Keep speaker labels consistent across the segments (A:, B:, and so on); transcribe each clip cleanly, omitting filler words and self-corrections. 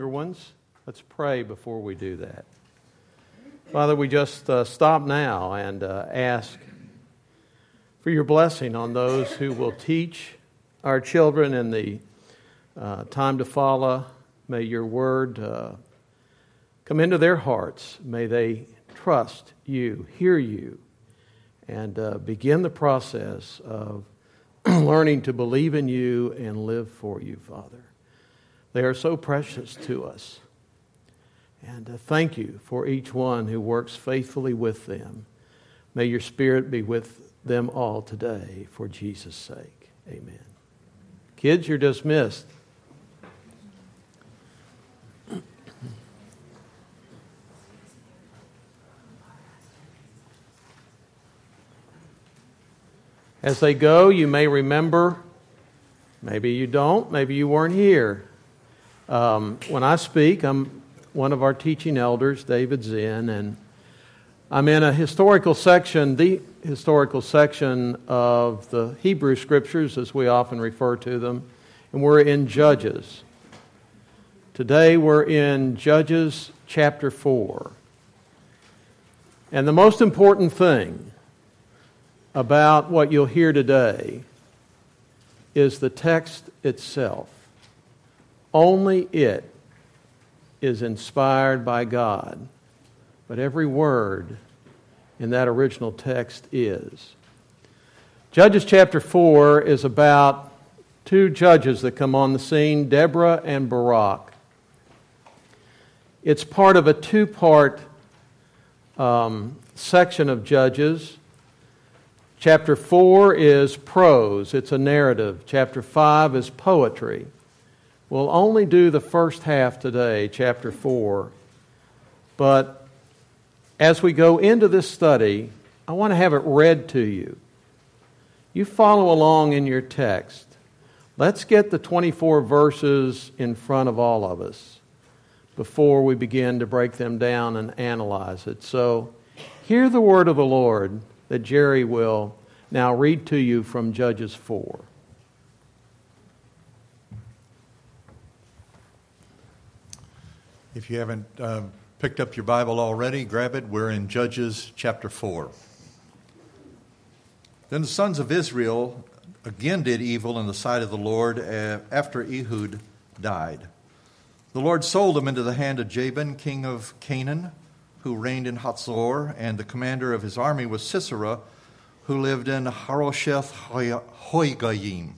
A: Ones. Let's pray before we do that. Father, we just stop now and ask for your blessing on those who will teach our children in the time to follow. May your word come into their hearts. May they trust you, hear you, and begin the process of learning to believe in you and live for you, Father. They are so precious to us. And thank you for each one who works faithfully with them. May your Spirit be with them all today for Jesus' sake. Amen. Kids, you're dismissed. As they go, you may remember, maybe you don't, maybe you weren't here. When I speak, I'm one of our teaching elders, David Zinn, and I'm in a historical section, the historical section of the Hebrew Scriptures, as we often refer to them, and we're in Judges. Today we're in Judges chapter 4. And the most important thing about what you'll hear today is the text itself. Only it is inspired by God, but every word in that original text is. Judges chapter 4 is about two judges that come on the scene, Deborah and Barak. It's part of a two-part section of Judges. Chapter 4 is prose, it's a narrative. Chapter 5 is poetry. We'll only do the first half today, chapter 4. But as we go into this study, I want to have it read to you. You follow along in your text. Let's get the 24 verses in front of all of us before we begin to break them down and analyze it. So, hear the word of the Lord that Jerry will now read to you from Judges 4.
B: If you haven't picked up your Bible already, grab it. We're in Judges chapter 4. Then the sons of Israel again did evil in the sight of the Lord after Ehud died. The Lord sold them into the hand of Jabin, king of Canaan, who reigned in Hatzor, and the commander of his army was Sisera, who lived in Harosheth Hoigayim.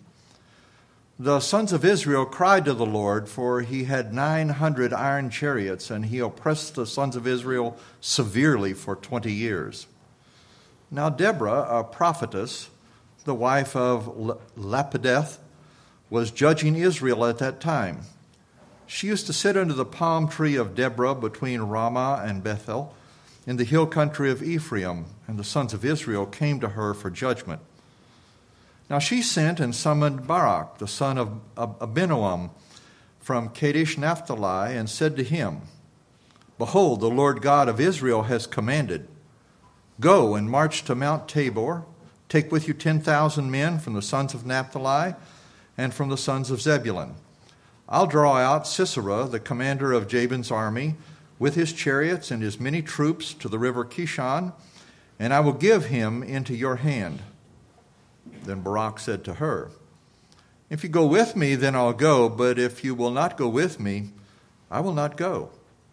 B: The sons of Israel cried to the Lord, for he had 900 iron chariots, and he oppressed the sons of Israel severely for 20 years. Now Deborah, a prophetess, the wife of Lapideth, was judging Israel at that time. She used to sit under the palm tree of Deborah between Ramah and Bethel in the hill country of Ephraim, and the sons of Israel came to her for judgment. Now she sent and summoned Barak, the son of Abinoam, from Kadesh Naphtali, and said to him, Behold, the Lord God of Israel has commanded, Go and march to Mount Tabor, take with you 10,000 men from the sons of Naphtali and from the sons of Zebulun. I'll draw out Sisera, the commander of Jabin's army, with his chariots and his many troops to the river Kishon, and I will give him into your hand. Then Barak said to her, If you go with me, then I'll go, but if you will not go with me, I will not go.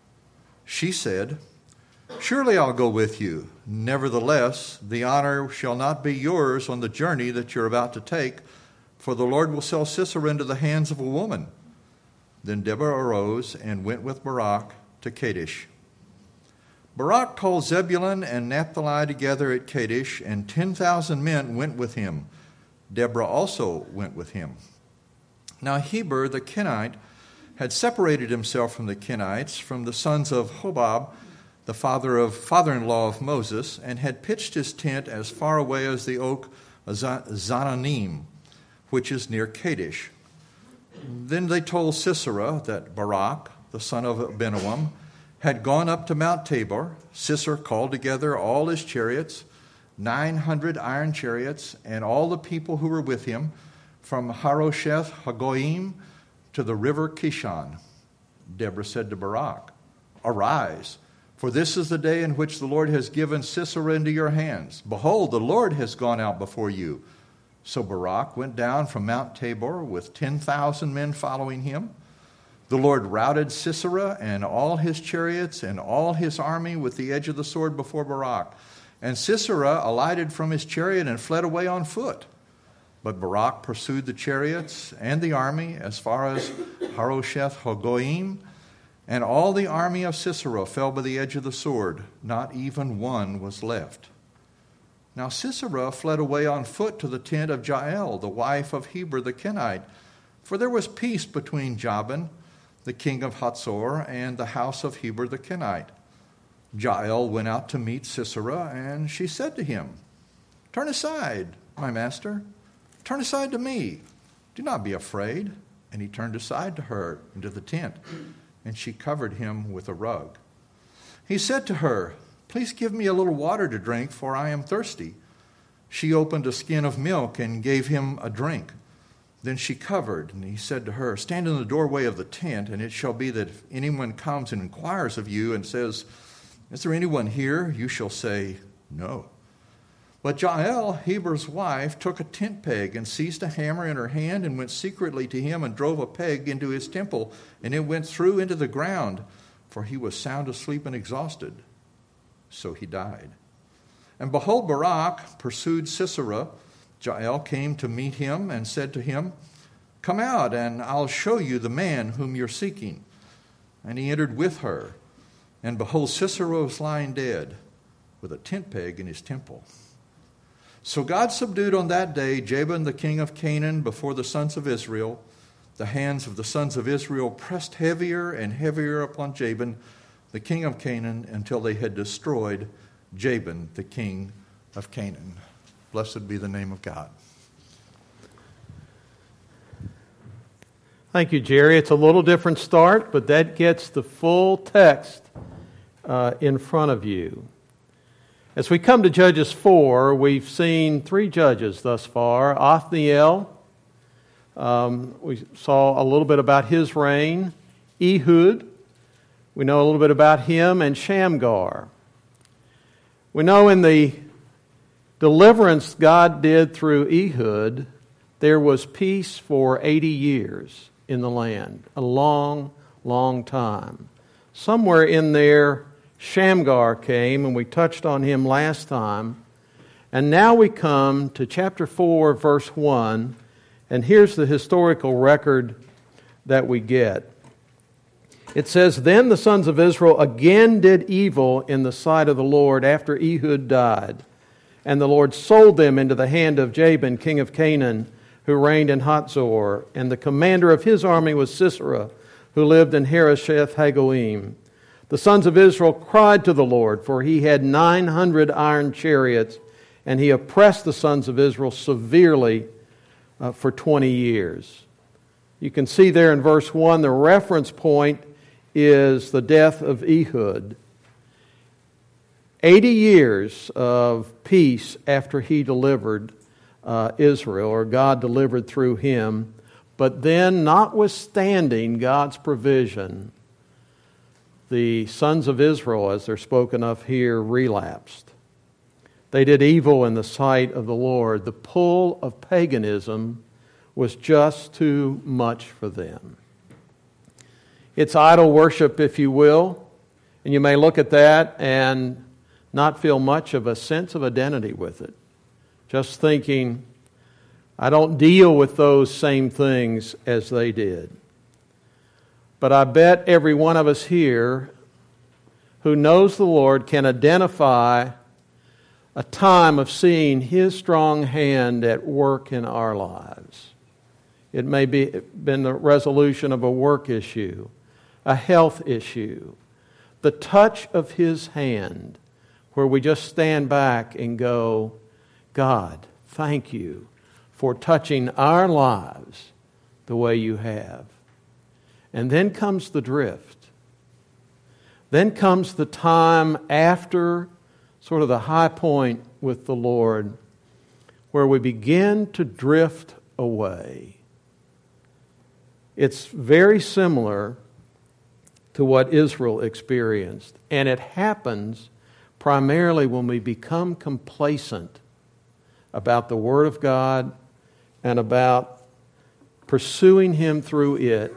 B: She said, Surely I'll go with you. Nevertheless, the honor shall not be yours on the journey that you're about to take, for the Lord will sell Sisera into the hands of a woman. Then Deborah arose and went with Barak to Kadesh. Barak called Zebulun and Naphtali together at Kadesh, and 10,000 men went with him. Deborah also went with him. Now Heber the Kenite had separated himself from the Kenites, from the sons of Hobab, the father-in-law of Moses, and had pitched his tent as far away as the oak Zananim, which is near Kadesh. Then they told Sisera that Barak, the son of Abinoam, had gone up to Mount Tabor. Sisera called together all his chariots, 900 iron chariots, and all the people who were with him, from Harosheth Hagoyim to the river Kishon. Deborah said to Barak, "Arise, for this is the day in which the Lord has given Sisera into your hands. Behold, the Lord has gone out before you." So Barak went down from Mount Tabor with 10,000 men following him. The Lord routed Sisera and all his chariots and all his army with the edge of the sword before Barak. And Sisera alighted from his chariot and fled away on foot. But Barak pursued the chariots and the army as far as Harosheth Hagoyim, and all the army of Sisera fell by the edge of the sword. Not even one was left. Now Sisera fled away on foot to the tent of Jael, the wife of Heber the Kenite, for there was peace between Jabin, the king of Hatzor, and the house of Heber the Kenite. Jael went out to meet Sisera, and she said to him, "Turn aside, my master. Turn aside to me. Do not be afraid." And he turned aside to her into the tent, and she covered him with a rug. He said to her, "Please give me a little water to drink, for I am thirsty." She opened a skin of milk and gave him a drink. Then she covered, and he said to her, "Stand in the doorway of the tent, and it shall be that if anyone comes and inquires of you and says, 'Is there anyone here?' you shall say, 'No.'" But Jael, Heber's wife, took a tent peg and seized a hammer in her hand and went secretly to him and drove a peg into his temple, and it went through into the ground, for he was sound asleep and exhausted. So he died. And behold, Barak pursued Sisera. Jael came to meet him and said to him, "Come out, and I'll show you the man whom you're seeking." And he entered with her. And behold, Sisera was lying dead, with a tent peg in his temple. So God subdued on that day Jabin the king of Canaan before the sons of Israel. The hands of the sons of Israel pressed heavier and heavier upon Jabin, the king of Canaan, until they had destroyed Jabin the king of Canaan. Blessed be the name of God.
A: Thank you, Jerry. It's a little different start, but that gets the full text in front of you. As we come to Judges 4, we've seen 3 judges thus far. Othniel, we saw a little bit about his reign. Ehud, we know a little bit about him, and Shamgar. We know in the deliverance God did through Ehud, there was peace for 80 years in the land, a long, long time. Somewhere in there, Shamgar came, and we touched on him last time. And now we come to chapter 4, verse 1, and here's the historical record that we get. It says, "Then the sons of Israel again did evil in the sight of the Lord after Ehud died. And the Lord sold them into the hand of Jabin, king of Canaan, who reigned in Hatzor. And the commander of his army was Sisera, who lived in Harosheth Hagoyim. The sons of Israel cried to the Lord, for he had 900 iron chariots, and he oppressed the sons of Israel severely for 20 years. You can see there in verse 1, the reference point is the death of Ehud. 80 years of peace after he delivered Israel, or God delivered through him. But then, notwithstanding God's provision, the sons of Israel, as they're spoken of here, relapsed. They did evil in the sight of the Lord. The pull of paganism was just too much for them. It's idol worship, if you will, and you may look at that and not feel much of a sense of identity with it. Just thinking, I don't deal with those same things as they did. But I bet every one of us here who knows the Lord can identify a time of seeing His strong hand at work in our lives. It may be been the resolution of a work issue, a health issue, the touch of His hand, where we just stand back and go, God, thank you for touching our lives the way you have. And then comes the drift. Then comes the time after sort of the high point with the Lord, where we begin to drift away. It's very similar to what Israel experienced. And it happens primarily when we become complacent about the Word of God and about pursuing Him through it,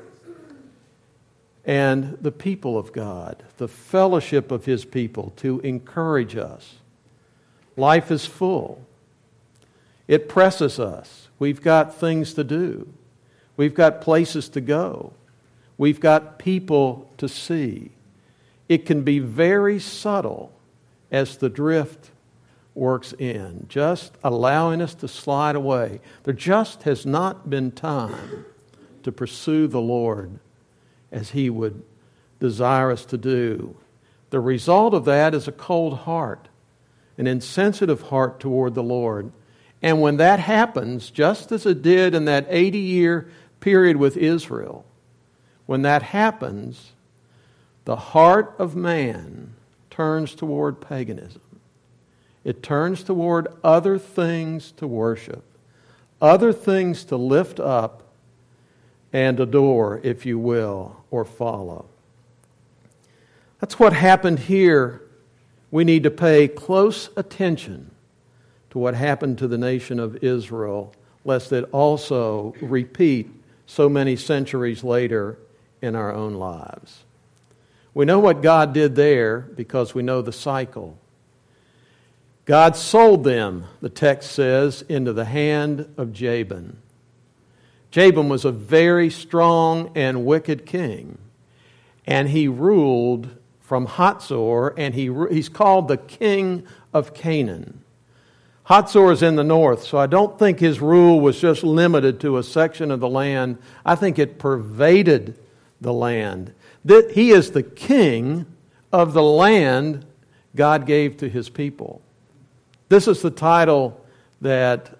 A: and the people of God, the fellowship of His people to encourage us. Life is full. It presses us. We've got things to do. We've got places to go. We've got people to see. It can be very subtle as the drift works in, just allowing us to slide away. There just has not been time to pursue the Lord as He would desire us to do. The result of that is a cold heart, an insensitive heart toward the Lord. And when that happens, just as it did in that 80-year period with Israel, when that happens, the heart of man turns toward paganism. It turns toward other things to worship, other things to lift up and adore, if you will, or follow. That's what happened here. We need to pay close attention to what happened to the nation of Israel, lest it also repeat so many centuries later in our own lives. We know what God did there because we know the cycle. God sold them, the text says, into the hand of Jabin. Jabin was a very strong and wicked king, and he ruled from Hatzor, and he's called the king of Canaan. Hatzor is in the north, so I don't think his rule was just limited to a section of the land. I think it pervaded the land. He is the king of the land God gave to His people. This is the title that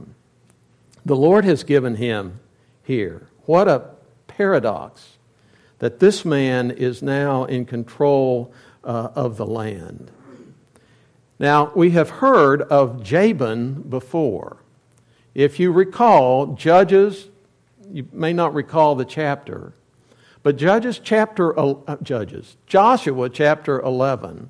A: the Lord has given him here. What a paradox that this man is now in control of the land. Now, we have heard of Jabin before. If you recall, Judges, you may not recall the chapter, but Joshua chapter 11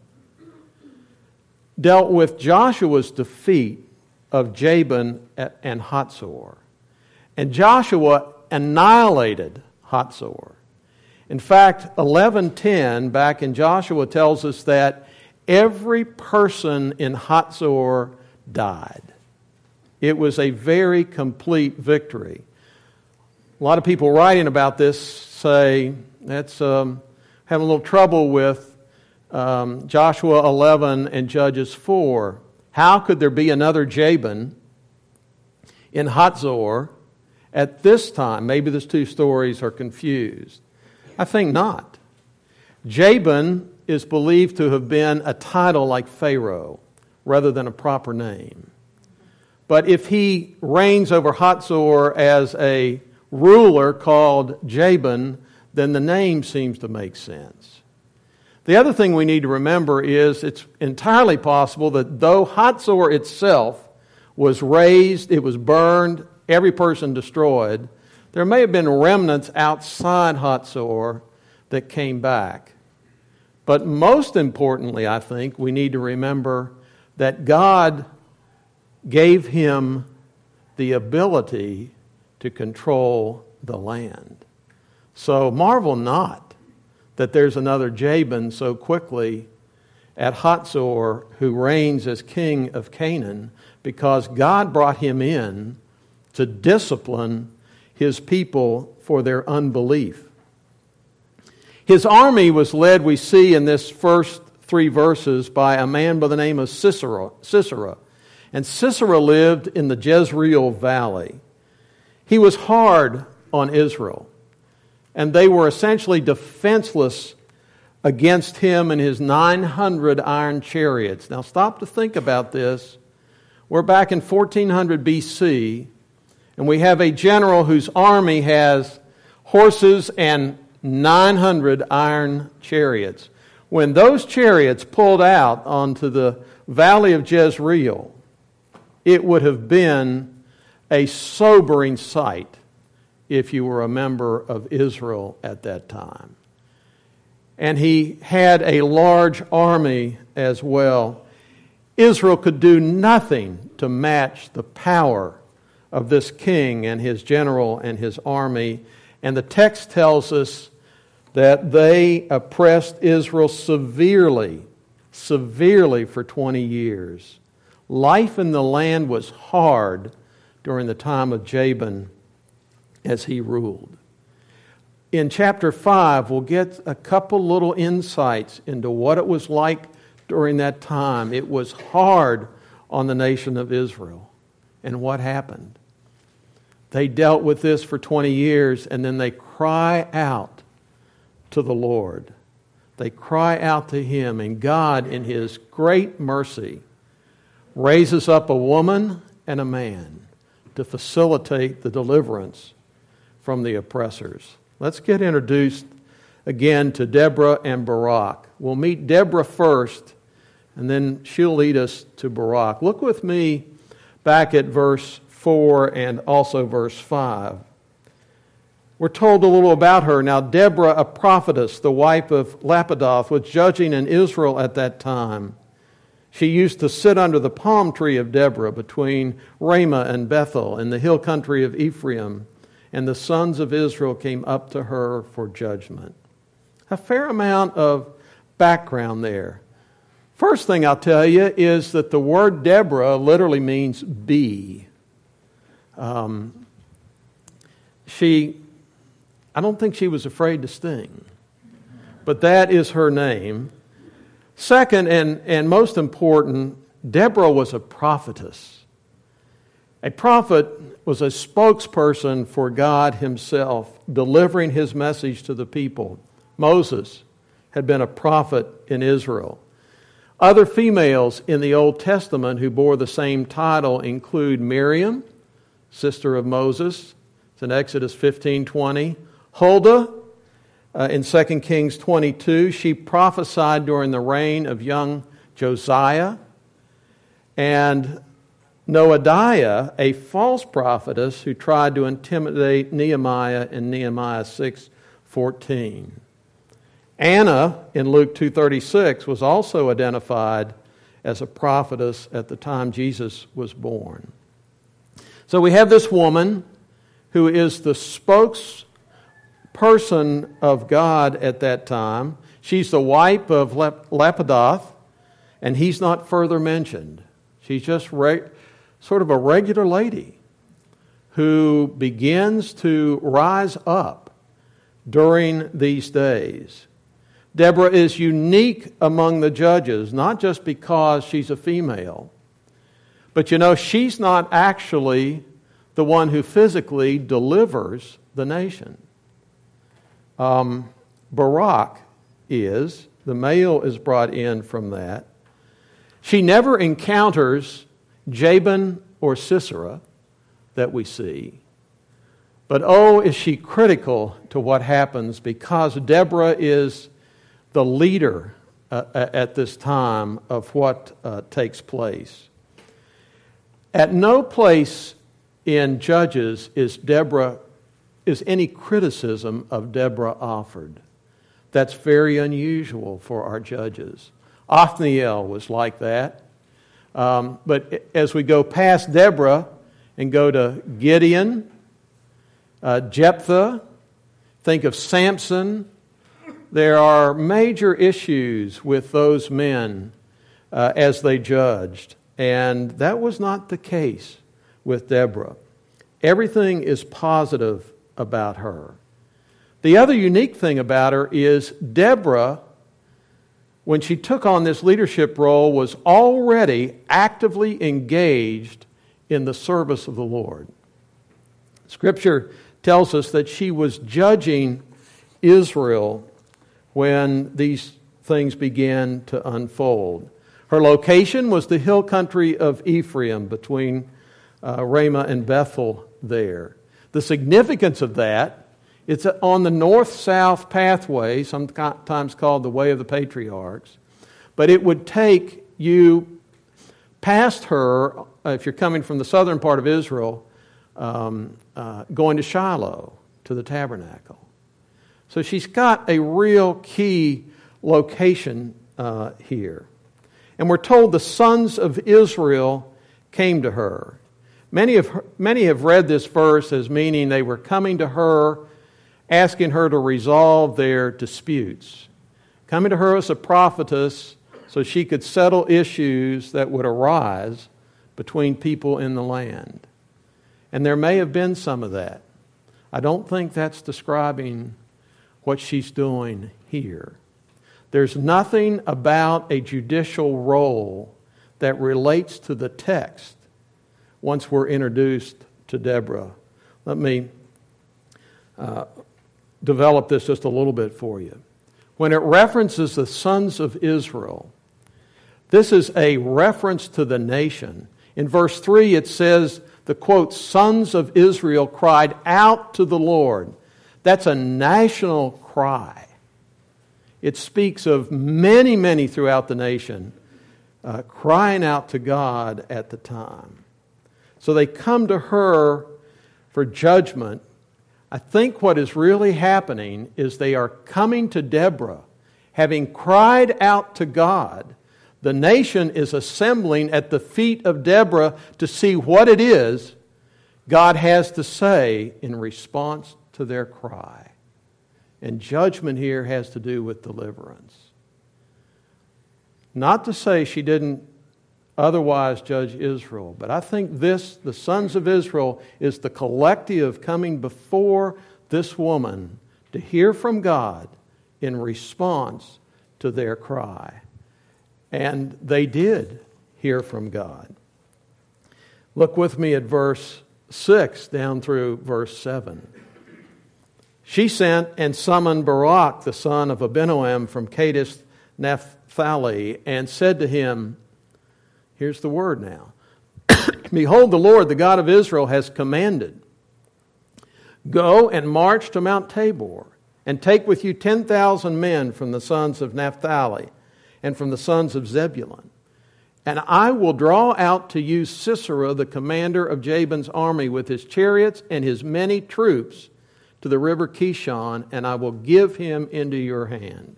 A: dealt with Joshua's defeat of Jabin and Hatzor. And Joshua annihilated Hatzor. In fact, 11:10 back in Joshua tells us that every person in Hatzor died. It was a very complete victory. A lot of people writing about this say that's having a little trouble with Joshua 11 and Judges 4. How could there be another Jabin in Hatzor at this time? Maybe these two stories are confused. I think not. Jabin is believed to have been a title like Pharaoh rather than a proper name. But if he reigns over Hatzor as a ruler called Jabin, then the name seems to make sense. The other thing we need to remember is it's entirely possible that though Hatzor itself was razed, it was burned, every person destroyed, there may have been remnants outside Hatzor that came back. But most importantly, I think, we need to remember that God gave him the ability to control the land. So marvel not that there's another Jabin so quickly at Hatzor who reigns as king of Canaan, because God brought him in to discipline His people for their unbelief. His army was led, we see in this first 3 verses, by a man by the name of Sisera. And Sisera lived in the Jezreel Valley. He was hard on Israel, and they were essentially defenseless against him and his 900 iron chariots. Now stop to think about this. We're back in 1400 BC, and we have a general whose army has horses and 900 iron chariots. When those chariots pulled out onto the valley of Jezreel, it would have been a sobering sight if you were a member of Israel at that time. and he had a large army as well. Israel could do nothing to match the power of this king and his general and his army. And the text tells us that they oppressed Israel severely for 20 years. Life in the land was hard during the time of Jabin as he ruled. In chapter 5, we'll get a couple little insights into what it was like during that time. It was hard on the nation of Israel. And what happened? They dealt with this for 20 years, and then they cry out to the Lord. They cry out to Him, and God, in His great mercy, raises up a woman and a man to facilitate the deliverance from the oppressors. Let's get introduced again to Deborah and Barak. We'll meet Deborah first, and then she'll lead us to Barak. Look with me back at verse 4 and also verse 5. We're told a little about her. Now, Deborah, a prophetess, the wife of Lapidoth, was judging in Israel at that time. She used to sit under the palm tree of Deborah between Ramah and Bethel in the hill country of Ephraim, and the sons of Israel came up to her for judgment. A fair amount of background there. First thing I'll tell you is that the word Deborah literally means bee. I don't think she was afraid to sting, but that is her name. Second, and most important, Deborah was a prophetess. A prophet was a spokesperson for God Himself, delivering His message to the people. Moses had been a prophet in Israel. Other females in the Old Testament who bore the same title include Miriam, sister of Moses. It's in Exodus 15:20. Huldah, in 2 Kings 22, she prophesied during the reign of young Josiah. And Noadiah, a false prophetess who tried to intimidate Nehemiah in Nehemiah 6:14. Anna, in Luke 2:36, was also identified as a prophetess at the time Jesus was born. So we have this woman who is the spokesperson of God at that time. She's the wife of Lapidoth, and he's not further mentioned. She's just sort of a regular lady who begins to rise up during these days. Deborah is unique among the judges, not just because she's a female, but she's not actually the one who physically delivers the nation. Barak is, the male is brought in from that. She never encounters Jabin or Sisera that we see. But is she critical to what happens, because Deborah is the leader at this time of what takes place. At no place in Judges is any criticism of Deborah offered. That's very unusual for our judges. Othniel was like that. But as we go past Deborah and go to Gideon, Jephthah, think of Samson, there are major issues with those men as they judged. And that was not the case with Deborah. Everything is positive about her. The other unique thing about her is Deborah, when she took on this leadership role, was already actively engaged in the service of the Lord. Scripture tells us that she was judging Israel when these things began to unfold. Her location was the hill country of Ephraim between Ramah and Bethel there. The significance of that, it's on the north-south pathway, sometimes called the Way of the Patriarchs, but it would take you past her, if you're coming from the southern part of Israel, going to Shiloh, to the tabernacle. So she's got a real key location here. And we're told the sons of Israel came to her. Many have read this verse as meaning they were coming to her, asking her to resolve their disputes. Coming to her as a prophetess so she could settle issues that would arise between people in the land. And there may have been some of that. I don't think that's describing what she's doing here. There's nothing about a judicial role that relates to the text once we're introduced to Deborah. Let me develop this just a little bit for you. When it references the sons of Israel, this is a reference to the nation. In verse 3 it says, the quote, sons of Israel cried out to the Lord. That's a national cry. It speaks of many, many throughout the nation crying out to God at the time. So they come to her for judgment. I think what is really happening is they are coming to Deborah, having cried out to God. The nation is assembling at the feet of Deborah to see what it is God has to say in response to their cry. And judgment here has to do with deliverance. Not to say she didn't otherwise judge Israel, but I think this, the sons of Israel, is the collective coming before this woman to hear from God in response to their cry. And they did hear from God. Look with me at verse 6 down through verse 7. She sent and summoned Barak, the son of Abinoam from Kadesh Naphtali, and said to him, here's the word now, behold, the Lord, the God of Israel, has commanded, go and march to Mount Tabor, and take with you 10,000 men from the sons of Naphtali and from the sons of Zebulun. And I will draw out to you Sisera, the commander of Jabin's army, with his chariots and his many troops, to the river Kishon, and I will give him into your hand.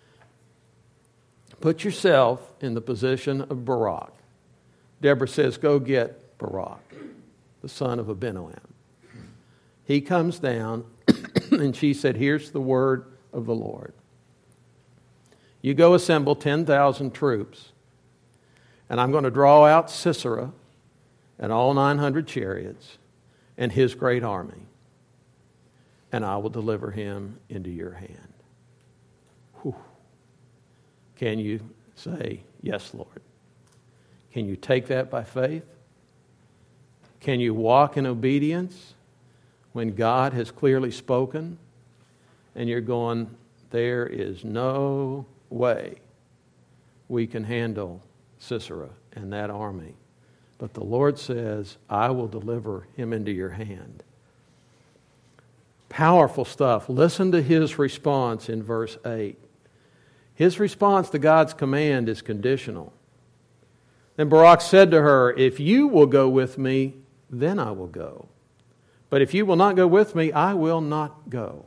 A: Put yourself in the position of Barak. Deborah says, go get Barak, the son of Abinoam. He comes down, and she said, here's the word of the Lord. You go assemble 10,000 troops, and I'm going to draw out Sisera and all 900 chariots and his great army, and I will deliver him into your hand. Whew. Can you say, yes, Lord? Can you take that by faith? Can you walk in obedience when God has clearly spoken and you're going, there is no way we can handle Sisera and that army. But the Lord says, I will deliver him into your hand. Powerful stuff. Listen to his response in verse 8. His response to God's command is conditional. Then Barak said to her, if you will go with me, then I will go. But if you will not go with me, I will not go.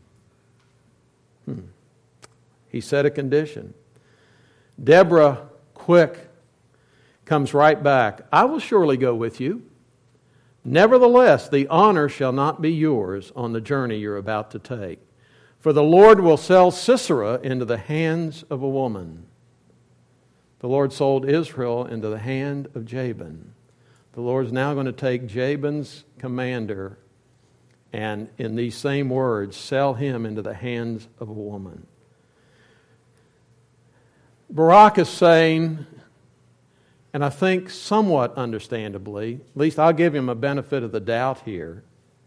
A: He set a condition. Deborah, quick, comes right back. I will surely go with you. Nevertheless, the honor shall not be yours on the journey you're about to take. For the Lord will sell Sisera into the hands of a woman. The Lord sold Israel into the hand of Jabin. The Lord's now going to take Jabin's commander and, in these same words, sell him into the hands of a woman. Barak is saying, and I think somewhat understandably, at least I'll give him a benefit of the doubt here,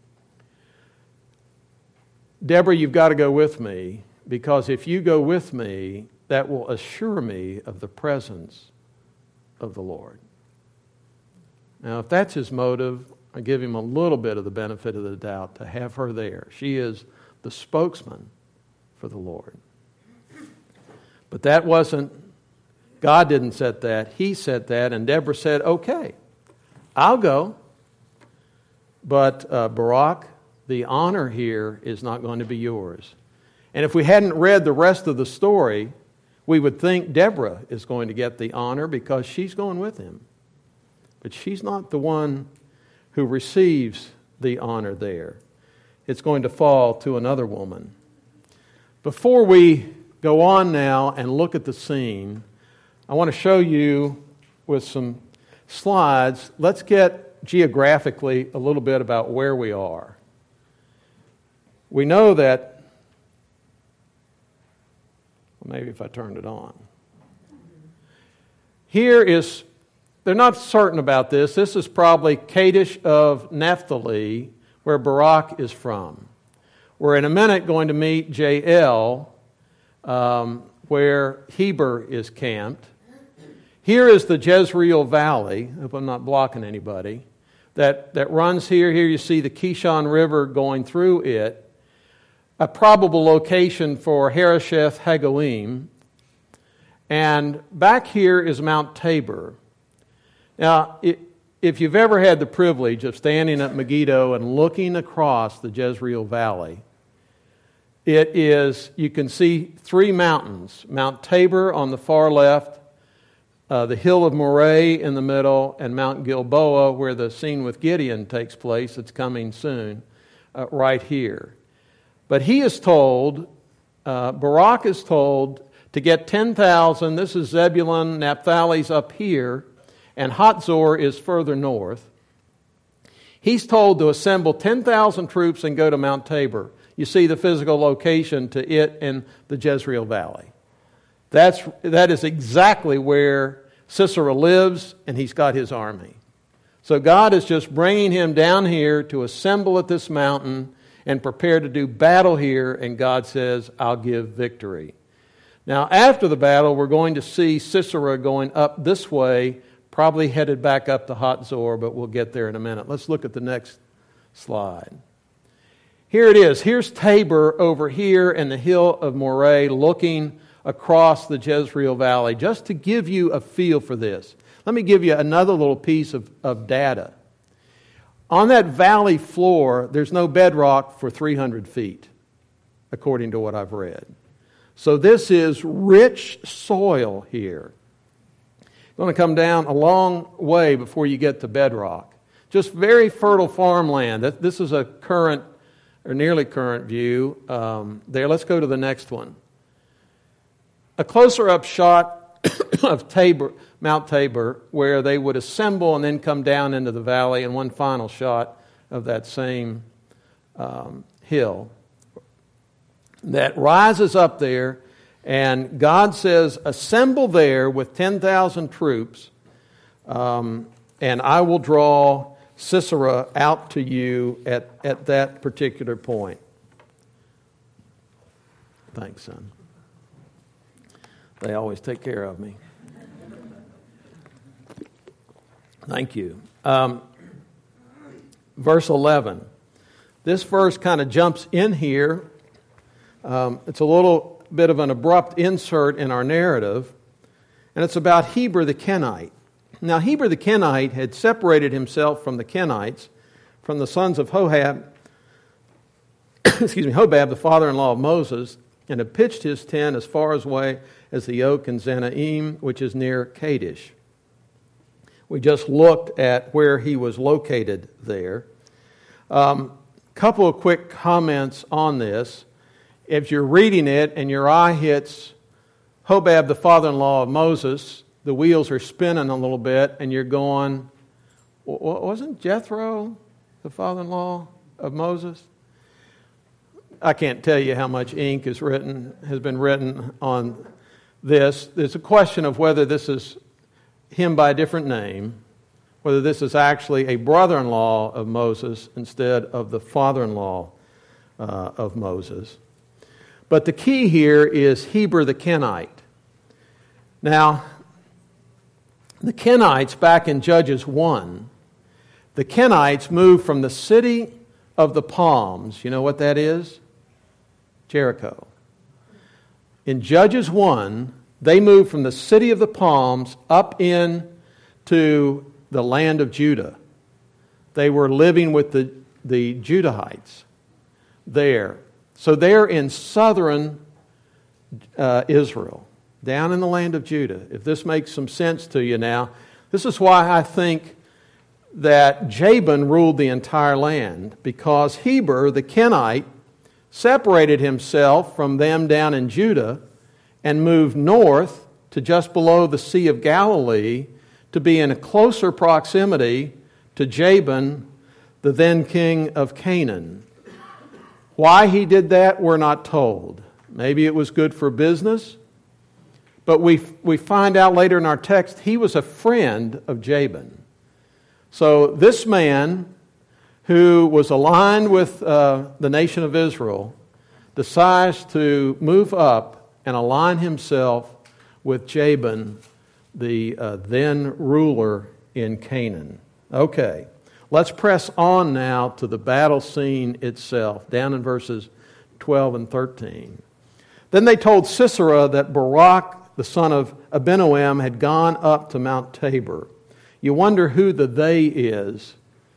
A: Deborah, you've got to go with me, because if you go with me, that will assure me of the presence of the Lord. Now, if that's his motive, I give him a little bit of the benefit of the doubt to have her there. She is the spokesman for the Lord. But that wasn't, God didn't set that. He set that, and Deborah said, okay, I'll go. But Barak, the honor here is not going to be yours. And if we hadn't read the rest of the story, we would think Deborah is going to get the honor because she's going with him. But she's not the one who receives the honor there. It's going to fall to another woman. Before we go on now and look at the scene, I want to show you with some slides. Let's get geographically a little bit about where we are. We know that, well, maybe if I turned it on. Here is, they're not certain about this. This is probably Kadesh of Naphtali, where Barak is from. We're in a minute going to meet Jael, where Heber is camped. Here is the Jezreel Valley. I hope I'm not blocking anybody. That runs here. Here you see the Kishon River going through it. A probable location for Harosheth Hagoyim. And back here is Mount Tabor. Now, if you've ever had the privilege of standing at Megiddo and looking across the Jezreel Valley, it is, you can see three mountains. Mount Tabor on the far left, the hill of Moreh in the middle, and Mount Gilboa, where the scene with Gideon takes place. It's coming soon, right here. But he is told, Barak is told, to get 10,000. This is Zebulun, Naphtali's up here, and Hatzor is further north. He's told to assemble 10,000 troops and go to Mount Tabor. You see the physical location to it in the Jezreel Valley. That is exactly where Sisera lives, and he's got his army. So God is just bringing him down here to assemble at this mountain and prepare to do battle here, and God says, I'll give victory. Now, after the battle, we're going to see Sisera going up this way, probably headed back up to Hatzor, but we'll get there in a minute. Let's look at the next slide. Here it is. Here's Tabor over here and the hill of Moreh looking across the Jezreel Valley. Just to give you a feel for this, let me give you another little piece of data. On that valley floor, there's no bedrock for 300 feet, according to what I've read. So this is rich soil here. You're going to come down a long way before you get to bedrock. Just very fertile farmland. This is a current or nearly current view there. Let's go to the next one. A closer up shot of Tabor, Mount Tabor, where they would assemble and then come down into the valley, and one final shot of that same hill that rises up there, and God says, assemble there with 10,000 troops, and I will draw Sisera out to you at that particular point. Thanks, son. They always take care of me. Thank you. Verse 11. This verse kind of jumps in here. It's a little bit of an abrupt insert in our narrative, and it's about Heber the Kenite. Now, Heber the Kenite had separated himself from the Kenites, from the sons of Hobab, the father-in-law of Moses, and had pitched his tent as far away as the oak in Zanaim, which is near Kadesh. We just looked at where he was located there. Couple of quick comments on this. If you're reading it and your eye hits Hobab, the father-in-law of Moses, the wheels are spinning a little bit, and you're going, wasn't Jethro the father-in-law of Moses? I can't tell you how much ink has been written on this. There's a question of whether this is him by a different name, whether this is actually a brother-in-law of Moses instead of the father-in-law of Moses. But the key here is Heber the Kenite. Now, the Kenites, back in Judges 1, the Kenites moved from the city of the palms. You know what that is? Jericho. In Judges 1, they moved from the city of the palms up in to the land of Judah. They were living with the Judahites there. So they're in southern Israel, down in the land of Judah. If this makes some sense to you now, this is why I think that Jabin ruled the entire land, because Heber, the Kenite, separated himself from them down in Judah and moved north to just below the Sea of Galilee to be in a closer proximity to Jabin, the then king of Canaan. Why he did that, we're not told. Maybe it was good for business, but we find out later in our text he was a friend of Jabin. So this man, who was aligned with the nation of Israel, decides to move up and align himself with Jabin, the then ruler in Canaan. Okay, let's press on now to the battle scene itself, down in verses 12 and 13. Then they told Sisera that Barak, the son of Abinoam, had gone up to Mount Tabor. You wonder who the they is.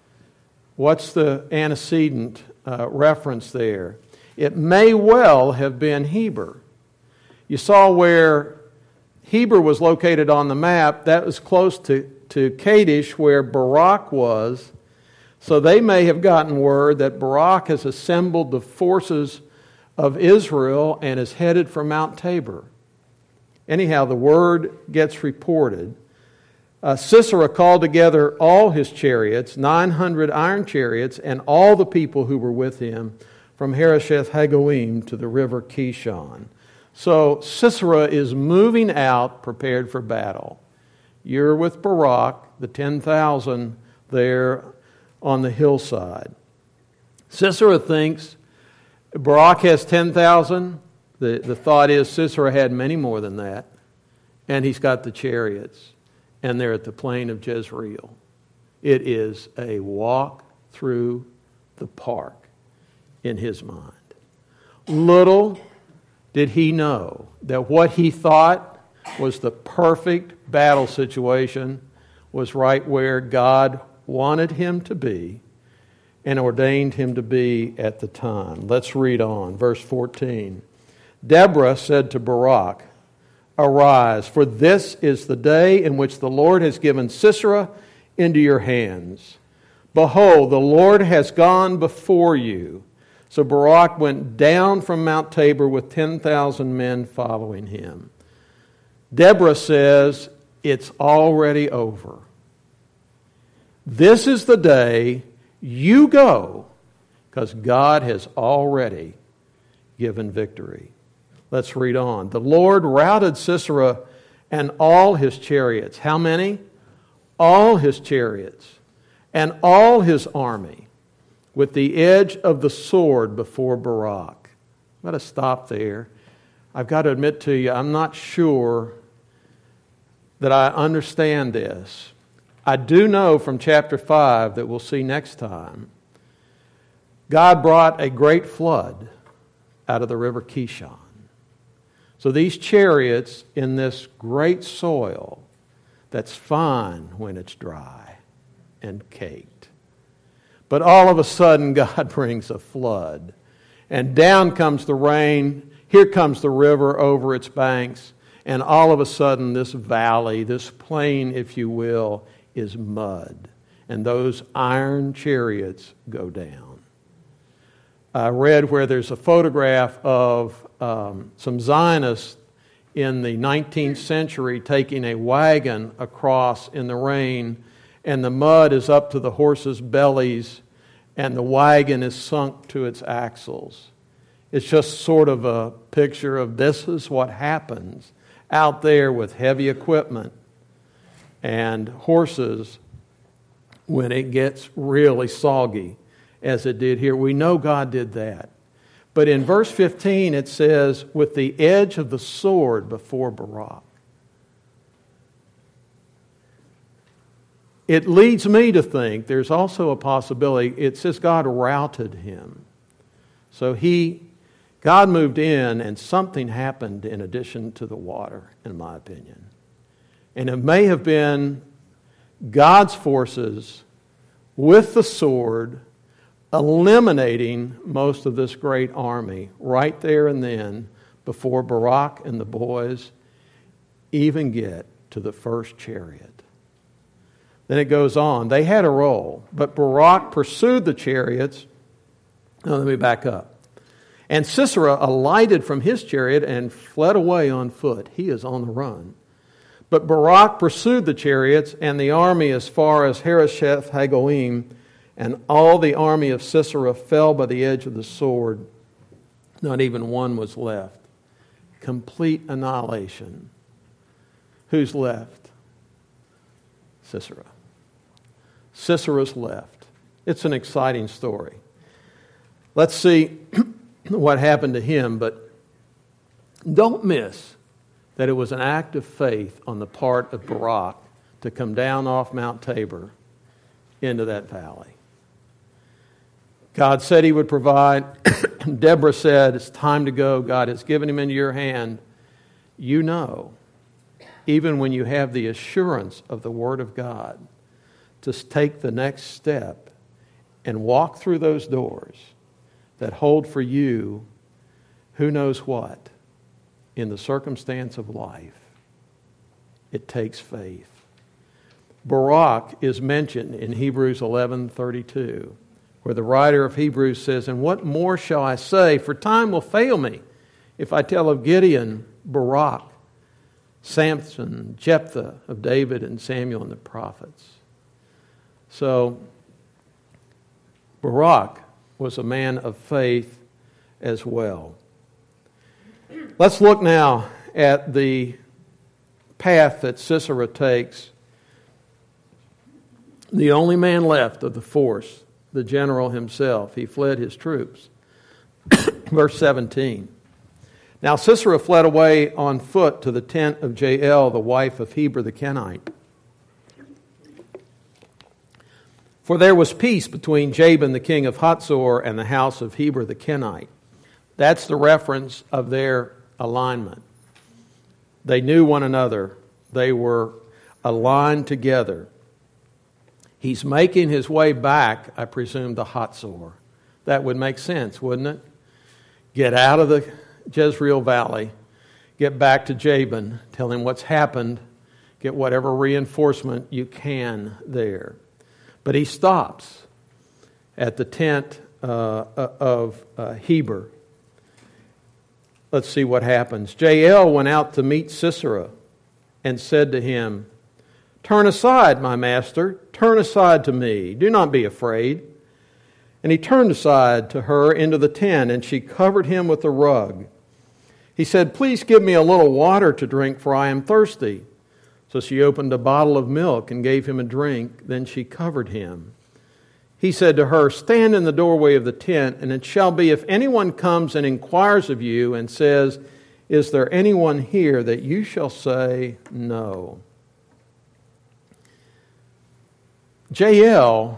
A: What's the antecedent reference there? It may well have been Heber. You saw where Heber was located on the map. That was close to Kadesh, where Barak was. So they may have gotten word that Barak has assembled the forces of Israel and is headed for Mount Tabor. Anyhow, the word gets reported. Sisera called together all his chariots, 900 iron chariots, and all the people who were with him from Harosheth Hagoyim to the river Kishon. So Sisera is moving out, prepared for battle. You're with Barak, the 10,000 there on the hillside. Sisera thinks Barak has 10,000. The thought is Sisera had many more than that. And he's got the chariots. And they're at the plain of Jezreel. It is a walk through the park in his mind. Little did he know that what he thought was the perfect battle situation was right where God wanted him to be and ordained him to be at the time. Let's read on. Verse 14. Deborah said to Barak, "Arise, for this is the day in which the Lord has given Sisera into your hands. Behold, the Lord has gone before you." So Barak went down from Mount Tabor with 10,000 men following him. Deborah says, it's already over. This is the day you go, because God has already given victory. Let's read on. The Lord routed Sisera and all his chariots. How many? All his chariots and all his army with the edge of the sword before Barak. I've got to stop there. I've got to admit to you, I'm not sure that I understand this. I do know from chapter 5 that we'll see next time, God brought a great flood out of the river Kishon. So these chariots in this great soil that's fine when it's dry and caked. But all of a sudden God brings a flood. And down comes the rain. Here comes the river over its banks. And all of a sudden this valley, this plain, if you will, is mud. And those iron chariots go down. I read where there's a photograph of some Zionists in the 19th century taking a wagon across in the rain, and the mud is up to the horses' bellies, and the wagon is sunk to its axles. It's just sort of a picture of this is what happens out there with heavy equipment and horses when it gets really soggy, as it did here. We know God did that. But in verse 15 it says, with the edge of the sword before Barak. It leads me to think there's also a possibility. It says God routed him. So God moved in and something happened in addition to the water, in my opinion. And it may have been God's forces with the sword eliminating most of this great army right there and then before Barak and the boys even get to the first chariot. Then it goes on. They had a role, but Barak pursued the chariots. Now, let me back up. And Sisera alighted from his chariot and fled away on foot. He is on the run. But Barak pursued the chariots and the army as far as Harosheth Hagoim, and all the army of Sisera fell by the edge of the sword. Not even one was left. Complete annihilation. Who's left? Sisera. Sisera's left. It's an exciting story. Let's see what happened to him, but don't miss that it was an act of faith on the part of Barak to come down off Mount Tabor into that valley. God said He would provide. Deborah said, it's time to go. God has given him into your hand. You know, even when you have the assurance of the Word of God, to take the next step and walk through those doors that hold for you who knows what in the circumstance of life. It takes faith. Barak is mentioned in Hebrews 11:32, where the writer of Hebrews says, "And what more shall I say? For time will fail me if I tell of Gideon, Barak, Samson, Jephthah, of David and Samuel and the prophets." So, Barak was a man of faith as well. Let's look now at the path that Sisera takes. The only man left of the force, the general himself, he fled his troops. Verse 17. Now Sisera fled away on foot to the tent of Jael, the wife of Heber the Kenite. For there was peace between Jabin the king of Hatzor and the house of Heber the Kenite. That's the reference of their alignment. They knew one another. They were aligned together. He's making his way back, I presume, to Hatzor. That would make sense, wouldn't it? Get out of the Jezreel Valley, get back to Jabin, tell him what's happened, get whatever reinforcement you can there. But he stops at the tent of Heber. Let's see what happens. Jael went out to meet Sisera and said to him, "Turn aside, my master, turn aside to me. Do not be afraid." And he turned aside to her into the tent, and she covered him with a rug. He said, "Please give me a little water to drink, for I am thirsty." So she opened a bottle of milk and gave him a drink. Then she covered him. He said to her, "Stand in the doorway of the tent, and it shall be if anyone comes and inquires of you and says, 'Is there anyone here?' that you shall say, 'No.'" Jael,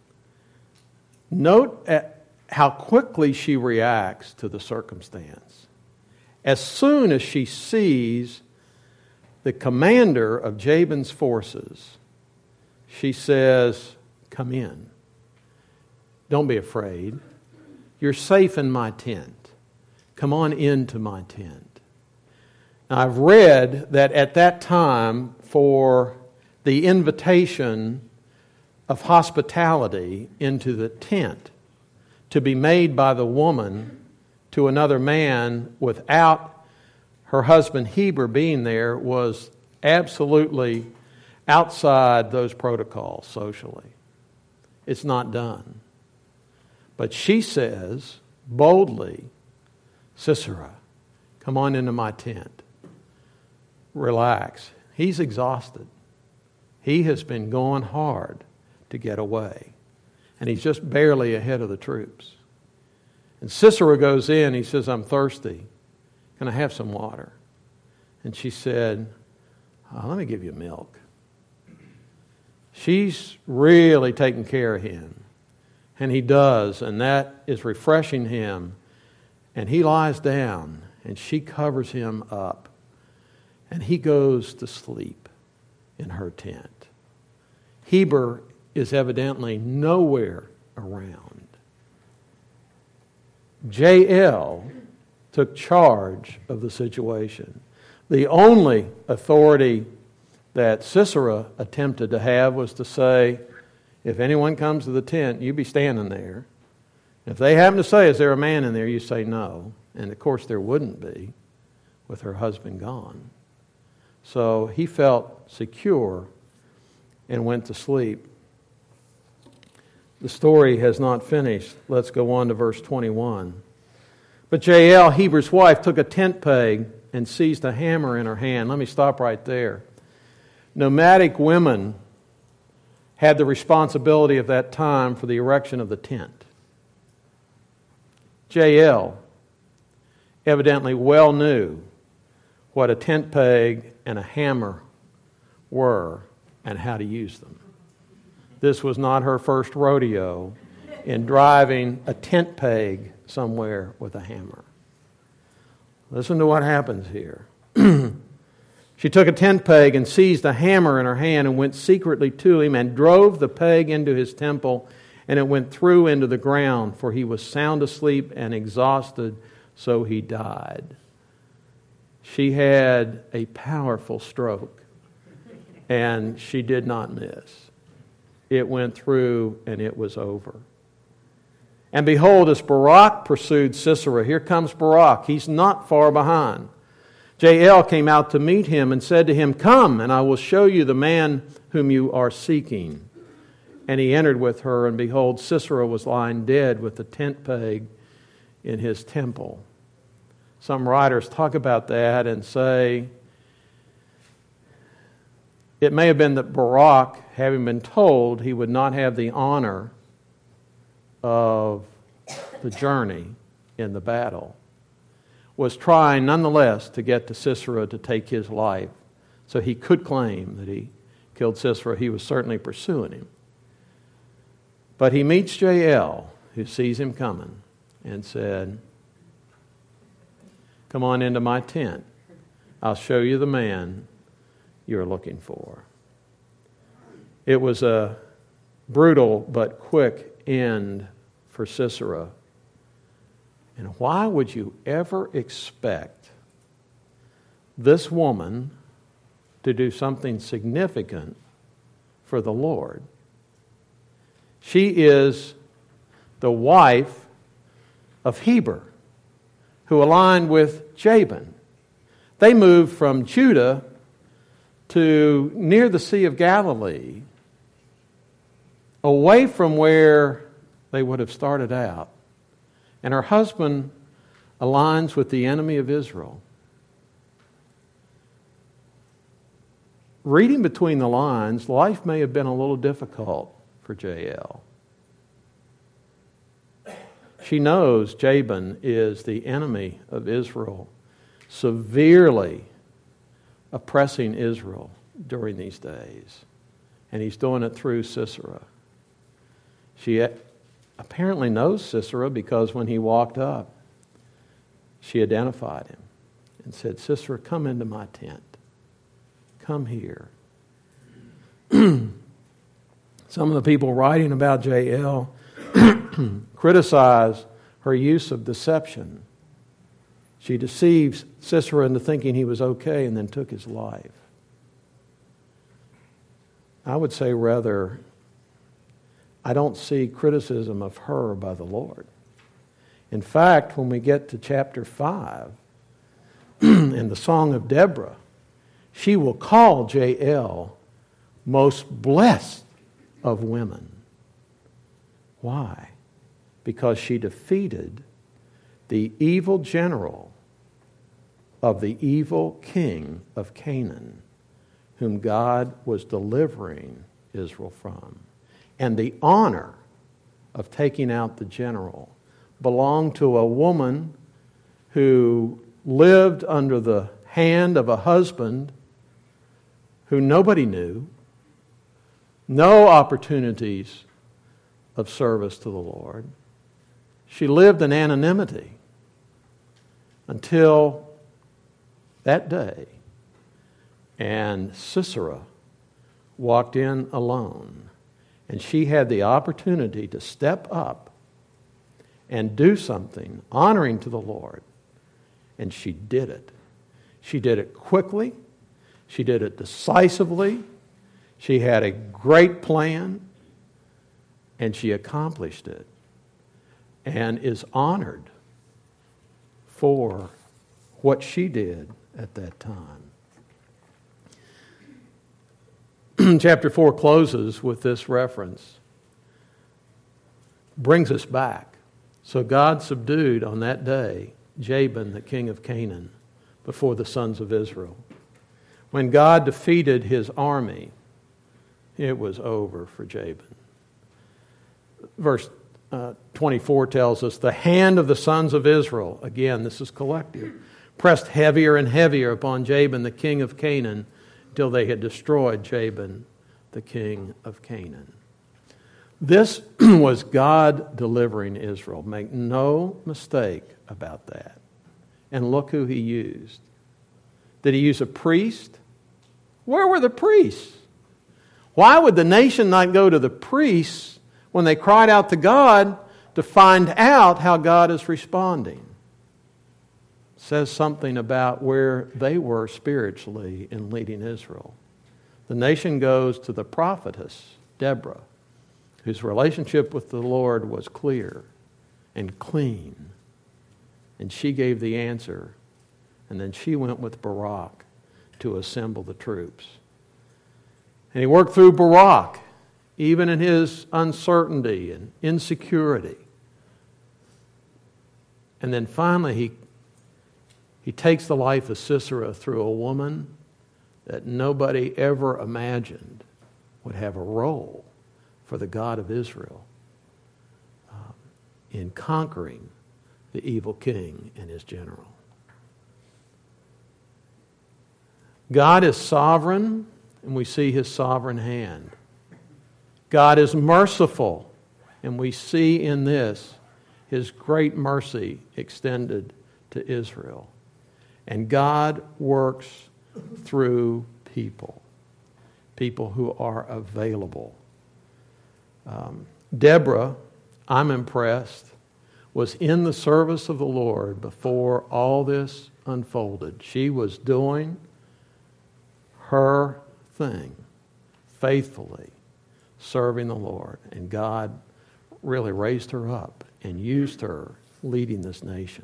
A: note how quickly she reacts to the circumstance. As soon as she sees the commander of Jabin's forces, she says, "Come in. Don't be afraid. You're safe in my tent. Come on into my tent." Now, I've read that at that time, for the invitation of hospitality into the tent to be made by the woman to another man without her husband Heber being there was absolutely outside those protocols socially. It's not done. But she says boldly, "Sisera, come on into my tent. Relax." He's exhausted. He has been going hard to get away. And he's just barely ahead of the troops. And Sisera goes in. He says, "I'm thirsty. Can I have some water?" And she said, "Let me give you milk." She's really taking care of him. And he does, and that is refreshing him. And he lies down, and she covers him up. And he goes to sleep in her tent. Heber is evidently nowhere around. Jael took charge of the situation. The only authority that Sisera attempted to have was to say, if anyone comes to the tent, you be standing there. If they happen to say, is there a man in there? You say no. And of course there wouldn't be with her husband gone. So he felt secure and went to sleep. The story has not finished. Let's go on to verse 21. But Jael, Heber's wife, took a tent peg and seized a hammer in her hand. Let me stop right there. Nomadic women had the responsibility of that time for the erection of the tent. Jael evidently well knew what a tent peg and a hammer were and how to use them. This was not her first rodeo in driving a tent peg somewhere with a hammer. Listen to what happens here. She took a tent peg and seized a hammer in her hand and went secretly to him and drove the peg into his temple, and it went through into the ground, for he was sound asleep and exhausted, so he died. She had a powerful stroke, and she did not miss. It went through, and it was over. And behold, as Barak pursued Sisera, here comes Barak. He's not far behind. Jael came out to meet him and said to him, "Come, and I will show you the man whom you are seeking." And he entered with her, and behold, Sisera was lying dead with the tent peg in his temple. Some writers talk about that and say it may have been that Barak, having been told he would not have the honor of the journey in the battle, was trying nonetheless to get to Sisera to take his life so he could claim that he killed Sisera. He was certainly pursuing him. But he meets Jael, who sees him coming, and said, "Come on into my tent. I'll show you the man you're looking for." It was a brutal but quick end for Sisera. And why would you ever expect this woman to do something significant for the Lord? She is the wife of Heber, who aligned with Jabin. They moved from Judah to near the Sea of Galilee, away from where they would have started out. And her husband aligns with the enemy of Israel. Reading between the lines, life may have been a little difficult for Jael. She knows Jabin is the enemy of Israel, severely oppressing Israel during these days. And he's doing it through Sisera. She apparently knows Sisera because when he walked up, she identified him and said, "Sisera, come into my tent. Come here." Some of the people writing about Jael criticize her use of deception. She deceives Sisera into thinking he was okay and then took his life. I would say rather, I don't see criticism of her by the Lord. In fact, when we get to chapter 5 in the Song of Deborah, she will call Jael most blessed of women. Why? Because she defeated the evil general of the evil king of Canaan, whom God was delivering Israel from. And the honor of taking out the general belonged to a woman who lived under the hand of a husband who nobody knew, no opportunities of service to the Lord. She lived in anonymity until that day. And Sisera walked in alone. And she had the opportunity to step up and do something honoring to the Lord. And she did it. She did it quickly. She did it decisively. She had a great plan, and she accomplished it and is honored for what she did at that time. Chapter 4 closes with this reference. Brings us back. So God subdued on that day Jabin, the king of Canaan, before the sons of Israel. When God defeated his army, it was over for Jabin. Verse 24 tells us, the hand of the sons of Israel, again, this is collective, pressed heavier and heavier upon Jabin, the king of Canaan, till they had destroyed Jabin, the king of Canaan. This was God delivering Israel. Make no mistake about that. And look who he used. Did he use a priest? Where were the priests? Why would the nation not go to the priests when they cried out to God to find out how God is responding? It says something about where they were spiritually in leading Israel. The nation goes to the prophetess, Deborah, whose relationship with the Lord was clear and clean. And she gave the answer. And then she went with Barak to assemble the troops. And he worked through Barak, even in his uncertainty and insecurity. And then finally he takes the life of Sisera through a woman that nobody ever imagined would have a role for the God of Israel in conquering the evil king and his general. God is sovereign, and we see his sovereign hand. God is merciful, and we see in this his great mercy extended to Israel. And God works through people who are available. Deborah, I'm impressed, was in the service of the Lord before all this unfolded. She was doing her thing faithfully, serving the Lord. And God really raised her up and used her leading this nation.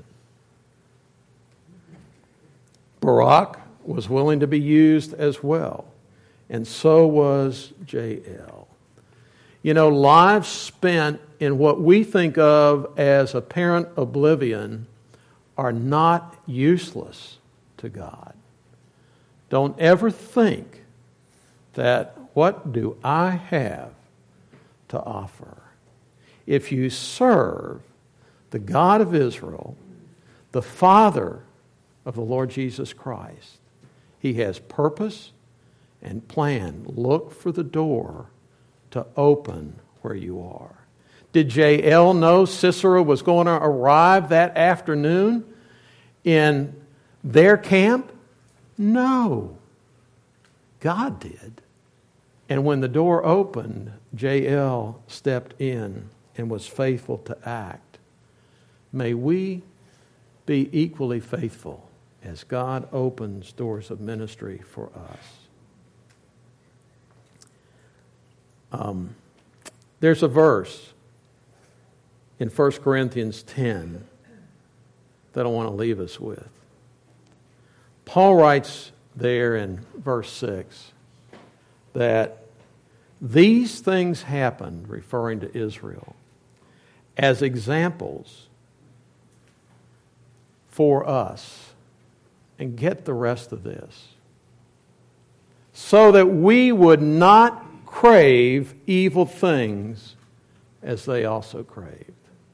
A: Barak was willing to be used as well, and so was Jael. You know, lives spent in what we think of as apparent oblivion are not useless to God. Don't ever think that, what do I have to offer? If you serve the God of Israel, the Father of the Lord Jesus Christ, he has purpose and plan. Look for the door to open where you are. Did Jael know Sisera was going to arrive that afternoon in their camp? No. God did. And when the door opened, Jael stepped in and was faithful to act. May we be equally faithful as God opens doors of ministry for us. There's a verse in 1 Corinthians 10 that I want to leave us with. Paul writes there in verse 6 that these things happened, referring to Israel, as examples for us. And get the rest of this. So that we would not crave evil things as they also craved.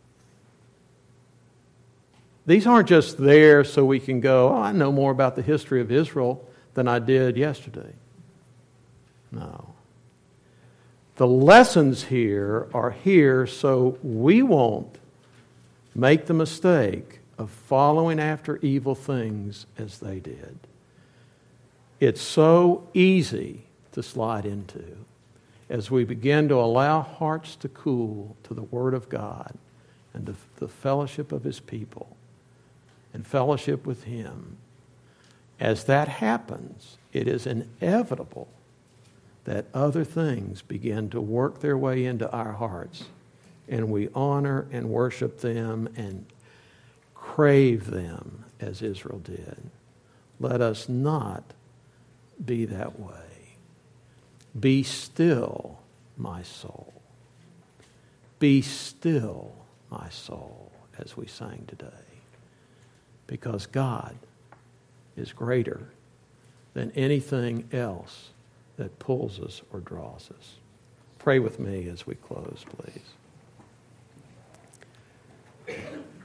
A: These aren't just there so we can go, oh, I know more about the history of Israel than I did yesterday. No. The lessons here are here so we won't make the mistake of following after evil things as they did. It's so easy to slide into as we begin to allow hearts to cool to the Word of God and the fellowship of his people and fellowship with him. As that happens, it is inevitable that other things begin to work their way into our hearts, and we honor and worship them and crave them as Israel did. Let us not be that way. Be still, my soul. Be still, my soul, as we sang today. Because God is greater than anything else that pulls us or draws us. Pray with me as we close, please.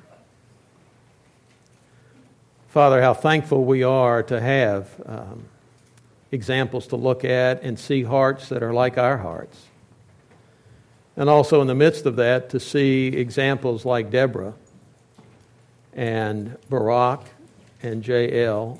A: Father, how thankful we are to have examples to look at and see hearts that are like our hearts. And also in the midst of that, to see examples like Deborah and Barak and Jael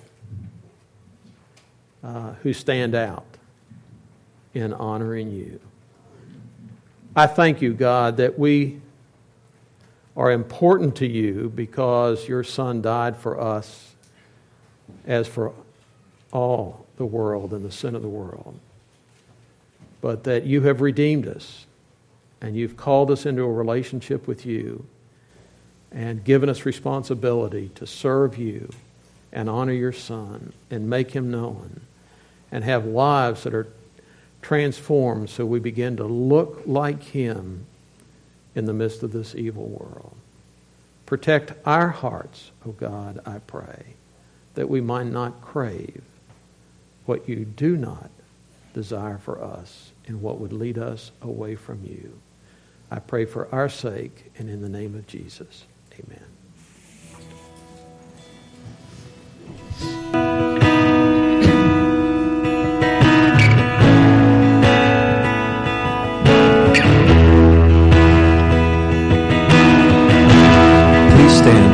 A: who stand out in honoring you. I thank you, God, that we are important to you because your Son died for us as for all the world and the sin of the world. But that you have redeemed us and you've called us into a relationship with you and given us responsibility to serve you and honor your Son and make him known and have lives that are transformed so we begin to look like him in the midst of this evil world. Protect our hearts, O God, I pray, that we might not crave what you do not desire for us and what would lead us away from you. I pray for our sake and in the name of Jesus. Amen.